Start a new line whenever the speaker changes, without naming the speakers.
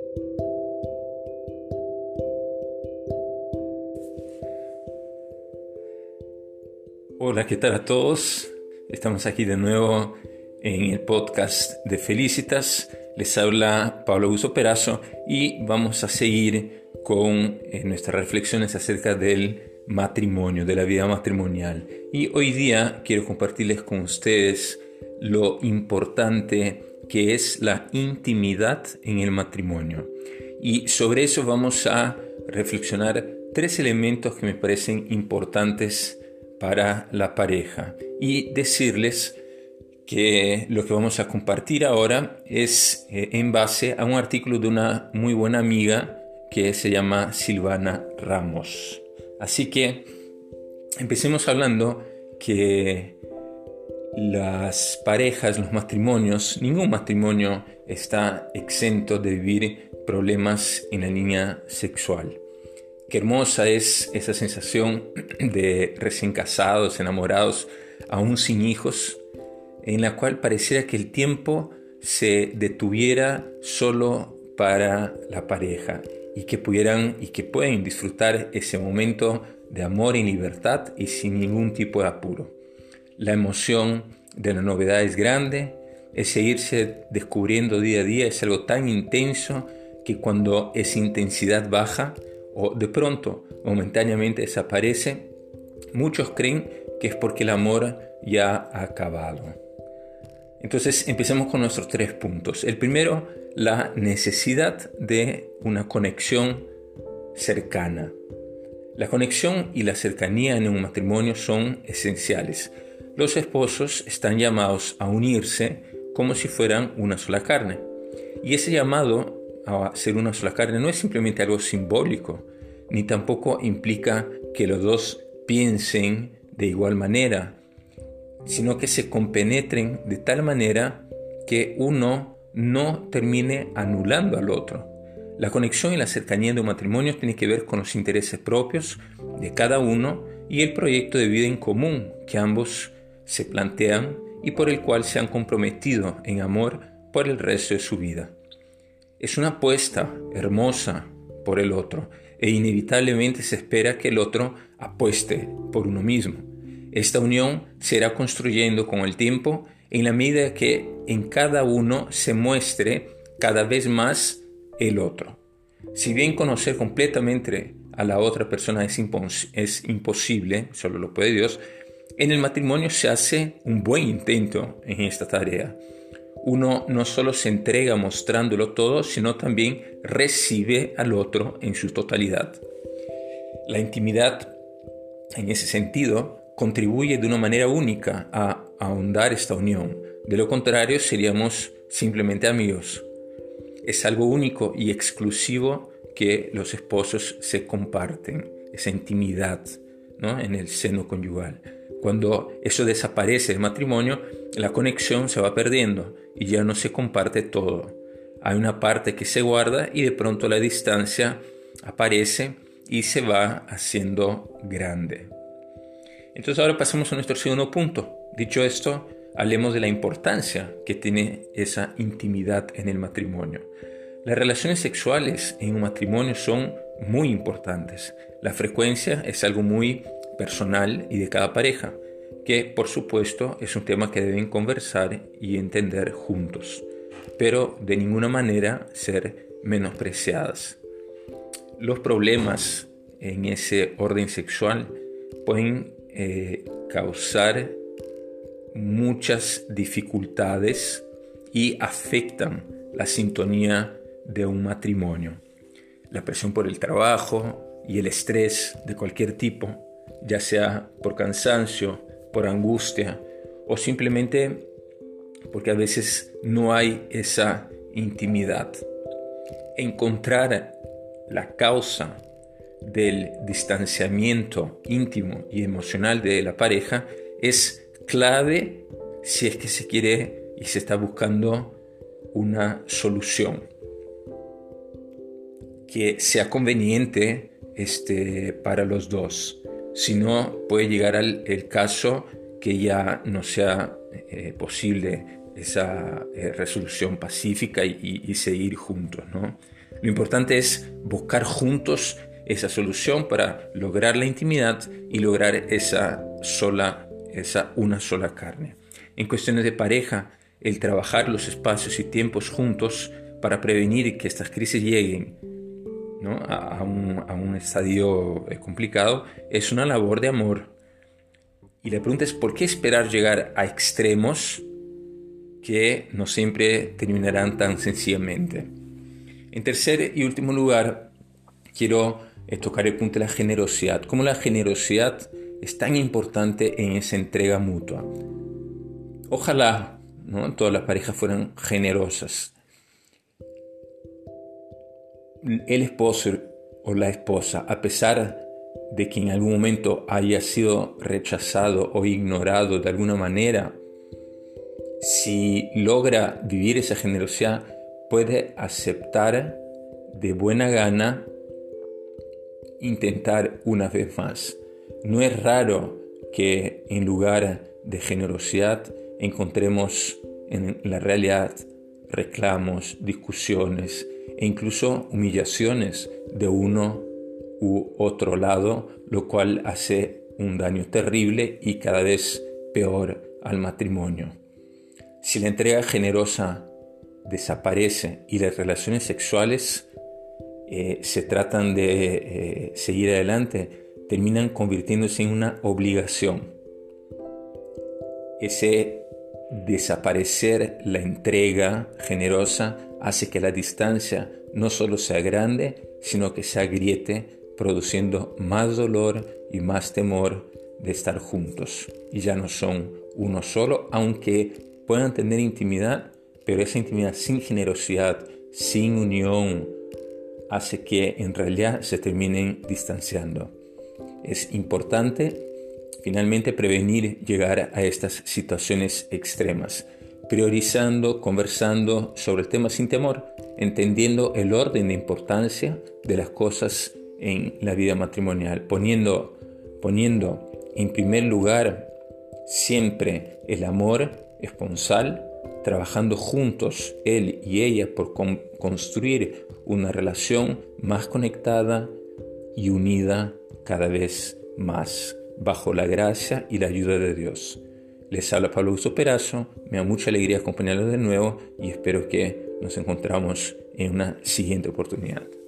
Hola, ¿qué tal a todos? Estamos aquí de nuevo en el podcast de Felicitas. Les habla Pablo Augusto Perazo y vamos a seguir con nuestras reflexiones acerca del matrimonio, de la vida matrimonial. Y hoy día quiero compartirles con ustedes lo importante que es la intimidad en el matrimonio. Y sobre eso vamos a reflexionar 3 elementos que me parecen importantes para la pareja y decirles que lo que vamos a compartir ahora es en base a un artículo de una muy buena amiga que se llama Silvana Ramos. Así que empecemos hablando que las parejas, los matrimonios, ningún matrimonio está exento de vivir problemas en la línea sexual. Qué hermosa es esa sensación de recién casados, enamorados, aún sin hijos, en la cual pareciera que el tiempo se detuviera solo para la pareja y que pueden disfrutar ese momento de amor en libertad y sin ningún tipo de apuro. La emoción de la novedad es grande, ese irse descubriendo día a día es algo tan intenso que cuando esa intensidad baja o de pronto momentáneamente desaparece, muchos creen que es porque el amor ya ha acabado. Entonces empecemos con nuestros 3 puntos. El primero, la necesidad de una conexión cercana. La conexión y la cercanía en un matrimonio son esenciales. Los esposos están llamados a unirse como si fueran una sola carne. Y ese llamado a ser una sola carne no es simplemente algo simbólico, ni tampoco implica que los dos piensen de igual manera, sino que se compenetren de tal manera que uno no termine anulando al otro. La conexión y la cercanía de un matrimonio tiene que ver con los intereses propios de cada uno y el proyecto de vida en común que ambos se plantean y por el cual se han comprometido en amor por el resto de su vida. Es una apuesta hermosa por el otro e inevitablemente se espera que el otro apueste por uno mismo. Esta unión se irá construyendo con el tiempo en la medida que en cada uno se muestre cada vez más el otro. Si bien conocer completamente a la otra persona es imposible, solo lo puede Dios, en el matrimonio se hace un buen intento en esta tarea. Uno no solo se entrega mostrándolo todo, sino también recibe al otro en su totalidad. La intimidad, en ese sentido, contribuye de una manera única a ahondar esta unión. De lo contrario, seríamos simplemente amigos. Es algo único y exclusivo que los esposos se comparten, esa intimidad, ¿no?, en el seno conyugal. Cuando eso desaparece del matrimonio, la conexión se va perdiendo y ya no se comparte todo. Hay una parte que se guarda y de pronto la distancia aparece y se va haciendo grande. Entonces ahora pasemos a nuestro segundo punto. Dicho esto, hablemos de la importancia que tiene esa intimidad en el matrimonio. Las relaciones sexuales en un matrimonio son muy importantes. La frecuencia es algo muy personal y de cada pareja, que por supuesto es un tema que deben conversar y entender juntos, pero de ninguna manera ser menospreciadas. Los problemas en ese orden sexual pueden causar muchas dificultades y afectan la sintonía de un matrimonio. La presión por el trabajo y el estrés de cualquier tipo, ya sea por cansancio, por angustia o simplemente porque a veces no hay esa intimidad. Encontrar la causa del distanciamiento íntimo y emocional de la pareja es clave si es que se quiere y se está buscando una solución que sea conveniente para los dos. Si no, puede llegar el caso que ya no sea posible esa resolución pacífica y seguir juntos, ¿no? Lo importante es buscar juntos esa solución para lograr la intimidad y lograr esa una sola carne. En cuestiones de pareja, el trabajar los espacios y tiempos juntos para prevenir que estas crisis lleguen, ¿no?, a un estadio complicado, es una labor de amor. Y la pregunta es, ¿por qué esperar llegar a extremos que no siempre terminarán tan sencillamente? En tercer y último lugar, quiero tocar el punto de la generosidad. Cómo la generosidad es tan importante en esa entrega mutua. Ojalá, ¿no?, todas las parejas fueran generosas. El esposo o la esposa, a pesar de que en algún momento haya sido rechazado o ignorado de alguna manera, si logra vivir esa generosidad, puede aceptar de buena gana intentar una vez más. No es raro que en lugar de generosidad encontremos en la realidad reclamos, discusiones e incluso humillaciones de uno u otro lado, lo cual hace un daño terrible y cada vez peor al matrimonio. Si la entrega generosa desaparece y las relaciones sexuales se tratan de seguir adelante, terminan convirtiéndose en una obligación. Ese desaparecer la entrega generosa hace que la distancia no solo sea grande, sino que se agriete, produciendo más dolor y más temor de estar juntos. Y ya no son uno solo, aunque puedan tener intimidad, pero esa intimidad sin generosidad, sin unión, hace que en realidad se terminen distanciando. Es importante finalmente prevenir llegar a estas situaciones extremas, priorizando, conversando sobre el tema sin temor, entendiendo el orden de importancia de las cosas en la vida matrimonial, poniendo en primer lugar siempre el amor esponsal, trabajando juntos él y ella por construir una relación más conectada y unida cada vez más, bajo la gracia y la ayuda de Dios. Les habla Pablo Augusto Perazo, me da mucha alegría acompañarlos de nuevo y espero que nos encontramos en una siguiente oportunidad.